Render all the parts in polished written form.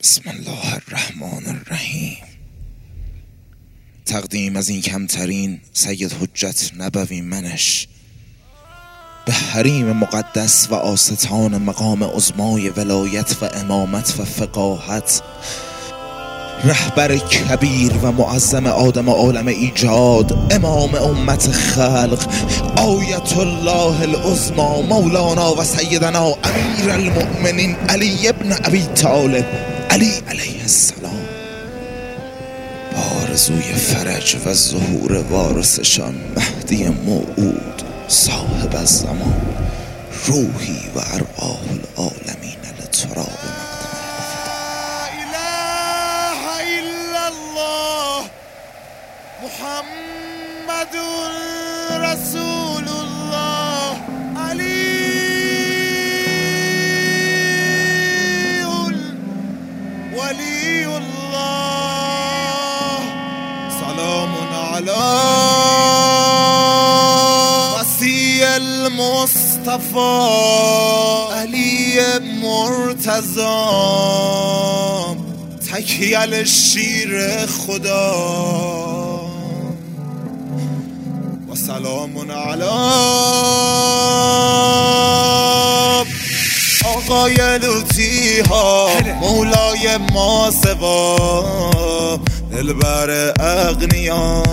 بسم الله الرحمن الرحیم. تقدیم از این کمترین سید حجت نبوی منش به حریم مقدس و آستان مقام عظمای ولایت و امامت و فقاهت، رهبر کبیر و معظم آدم عالم ایجاد، امام امت خلق، آیت الله العظما، مولانا و سیدنا امیر المؤمنین علی ابن ابی طالب علی علیه السلام، آرزوی فرج و ظهور وارثشان مهدی موعود صاحب الزمان، روحی و ارواح العالمین لتراب محمد رسول الله علی ولی الله، سلام علی وصی المصطفى علی مرتضی، تکیل شیر خدا، و سلام علی آقای لوطی ها، مولای ما سوا، دلبر اغنیا،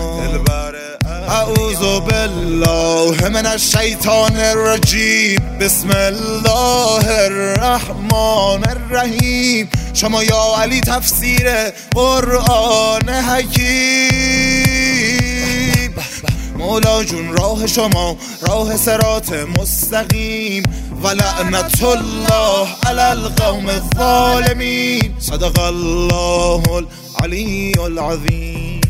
اعوذ بالله من الشیطان الرجیم، بسم الله الرحمن الرحیم. شما یا علی تفسیر قرآن حکیم، مولا جون راه شما راه صراط مستقیم، و لعنت الله علی القوم الظالمین. صدق الله العلی العظیم.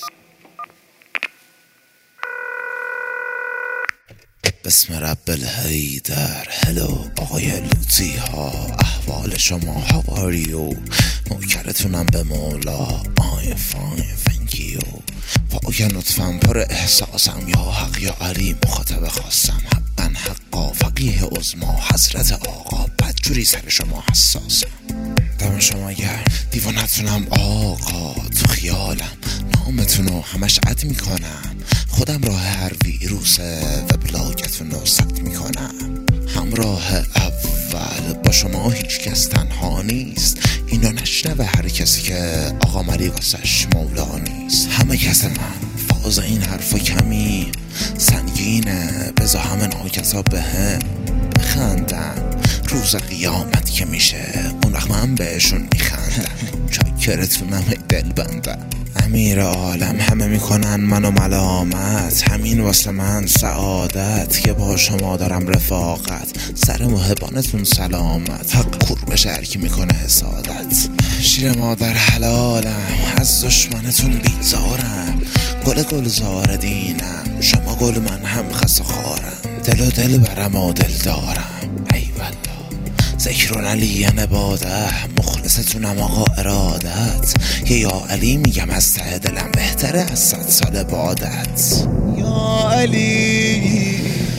بسم رب الحیدر. هلو آقای لوطی ها، احوال شما هاواریو؟ نوکرتونم به مولا، آی فاین فنکیو. پاک نطفم پر احساسم، یا حق یا علی مخاطب خواستم، حقا حقا فقیه عظما حضرت آقا، بدجوری سر شما حساسم، دم شما گرم، دیوانتونم آقا، تو خیالم نامتونو همش عد میکنم، خودم راه هر ویروسه وبلاگتونو ثبت میکنم، همراه اول با شما هیچ کس تنها نیست، اینو نشنوه هر کسی که آقا مری واسش مولا نیست، همه کس من فاز این حرفا کمی سنگینه، بزا همه ناکسا به هم بخندم، روز قیامت که میشه اون وقت من بهشون میخندم، چاکرتونم دل بندم، امیر عالم همه میکنن منو ملامت، همین واسه من سعادت که با شما دارم رفاقت، سر محبانتون سلامت، حق کور بشه هرکی میکنه حسادت، شیر مادر حلالم، از دشمنتون بیزارم، گل گلزار دینم، شما گل من هم خس و خارم، دل و دل برم و دل دارم، ای والله ذکرون علی نباده، مخلصتونم آقا ارادت، یا علی میگم از ته دلم بهتره از 100 سال بعدت، یا علی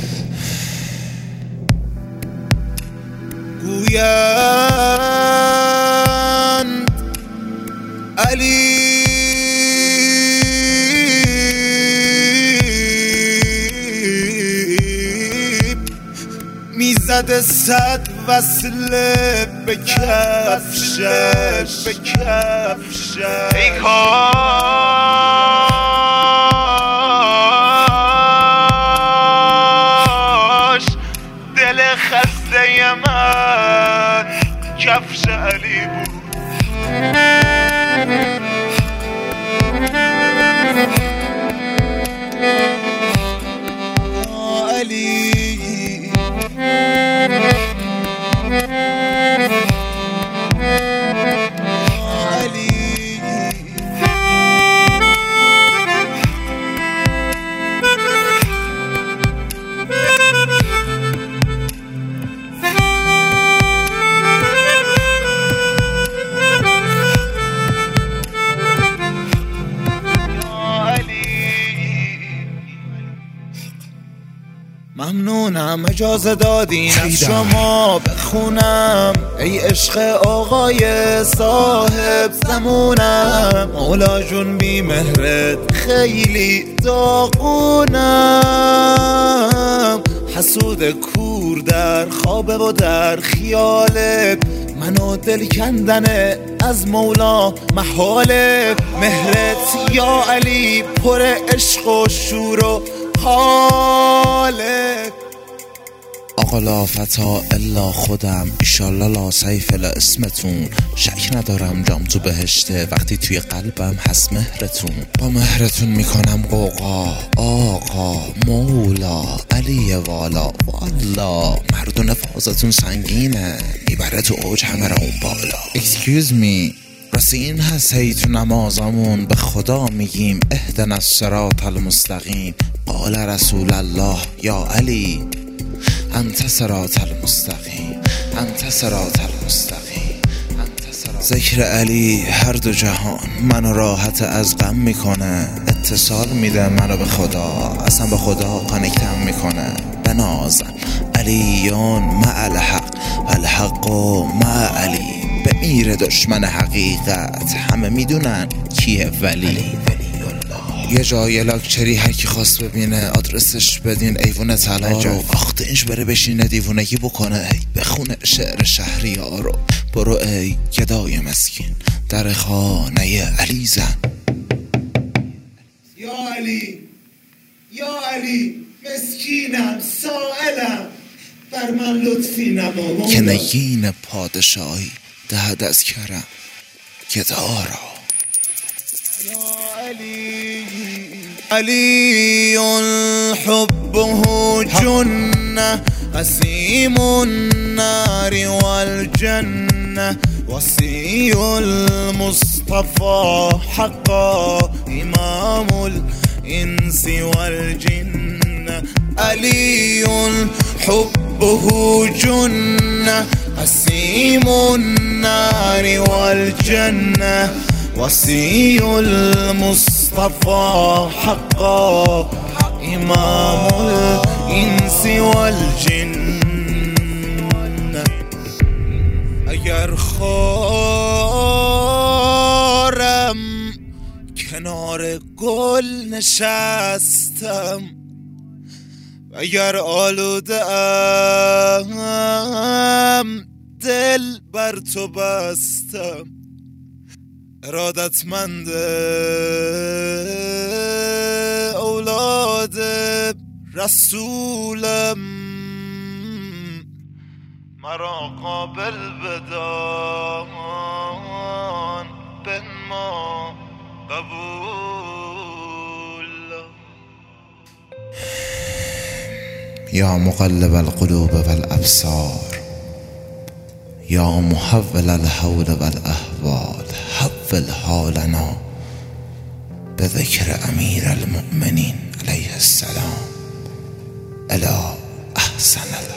گویند علی میزد 100 وصله به کفشش، ای کاش دل خسته من کفش علی بود. علی ممنونم اجازه دادین از شما بخونم، ای عشق آقای صاحب زمونم. مولا جون بی مهرت خیلی داغونم، حسود کور در خوابه و در خیاله، منو دل کندنه از مولا محاله. مهرت یا علی پر عشق و شور و حاله. آقا لا فتا الا خودم، ایشالله لا سیف الا اسمتون. شک ندارم جام تو بهشته وقتی توی قلبم هست مهرتون. با مهرتون میکنم قوقا آقا مولا علی والا. والا مردون فازتون سنگینه، میبره تو اوج همه را اون بالا. Excuse me، راستی این هست هی تو نمازمون به خدا میگیم اهدنا الصراط المستقیم. قال رسول الله یا علی انت صراط المستقیم، انت صراط المستقیم، انت صراط. ذکر علی هر دو جهان منو راحت از غم میکنه، اتصال میده منو به خدا، اصلا به خدا کانکتم میکنه. بنازم علیون مع الحق و الحق مع علی. به میر دشمن حقیقت همه میدونن کیه ولی. یه جای لاکچری هر کی خواست ببینه آدرسش بدین ایوون طلا رو. آختینش بره بشینه دیوونگی بکنه، بخونه شعر شهریارو. برو ای گدای مسکین در خانه علی زن. یا علی یا علی مسکینم سائلم، بر من لطفی نما. که نگین پادشاهی دهد از کرم گدارا. یا علی علی حبه جنة قسیم النار والجنة وصی المصطفى حقا امام الانس والجن. علی حبه جنة قسیم النار والجنة وصی المصطفى حقا امام الانس والجن. اگر خارم کنار گل نشستم، اگر آلوده‌ام دل بر تو بستم، ارادتمند اولاد رسولم، مرا قابل بدان بنما قبول. یا مقلب القلوب والابصار، یا محول الحول والاحوال، حول حالنا به ذکر امیر المؤمنین علیه السلام الی احسن